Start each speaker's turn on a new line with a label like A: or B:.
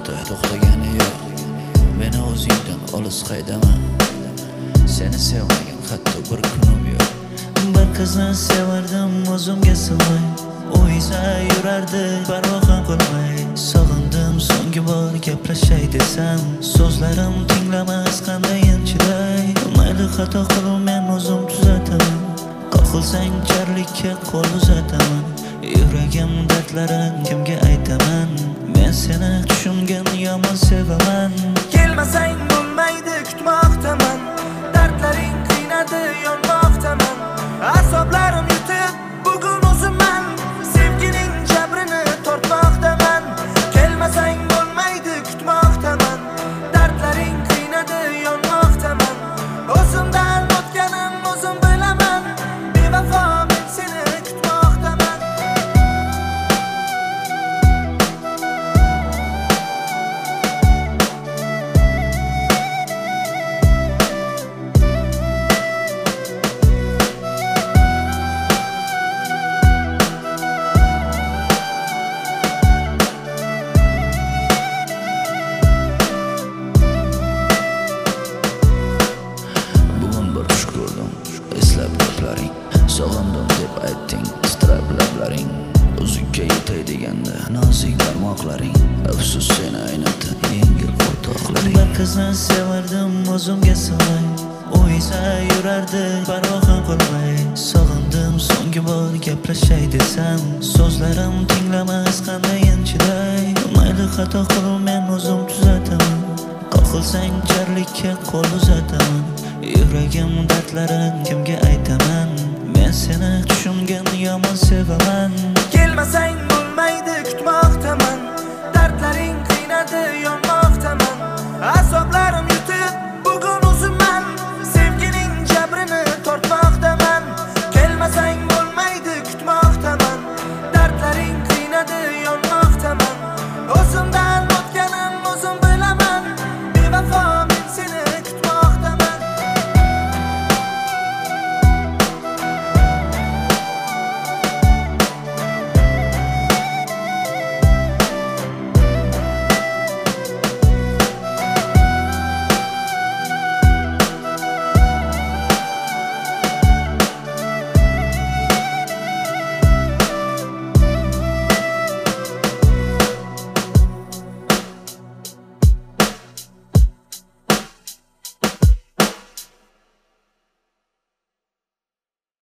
A: hayotda to'xtagani yo'q. Meni o'zingdan olis haydama. Seni sevmagan hatto bir kunim yo'q. Bir qizni sevardim o'zimga sig'may, u esa yurardi parvo ham qilmay. Sog'indim so'nggi bor gaplashay desam, so'zlarim tinglamas qandayin chiday. Mayli xato qil, men o'zim tuzataman. Qo'qilsang jarlikka qo'l uzataman. Yuragim dardlarin kimga aytaman? Men seni tushungan yomon sevaman.
B: Kelmasang bo'lmaydi kutmoqdaman. Dardlaring qiynadi yonmoqdaman. Asablarim yutib bugun o'zimman. Sevgining jabrini tortmoqdaman. Kelmasang bo'lmaydi kutmoqdaman. Dardlaring qiynadi yonmoqdaman. O'zimdan o'tganim o'zim bilaman. Bevafo men seni kutmoqdaman.
A: Sog'indim deb aytding, titrab lablaring. O'zingga yetay deganda nozik barmoqlaring. Afsus seni aynatdi yengil o'rtoqlaring. Bir qizni sevardim o'zimga sig'may, u esa yurardi parvo ham qilmay. Sog'indim so'nggi bor gaplashay desam, so'zlarim tinglamas qandayin chiday. Mayli xato qil, men o'zim tuzataman. Qo'qilsang jarlikka qo'l uzataman. Yuragim dardlarin kimga aytaman? Men seni tushungan yomon sevaman.
B: Kelmasang bo'lmaydi kutmoqda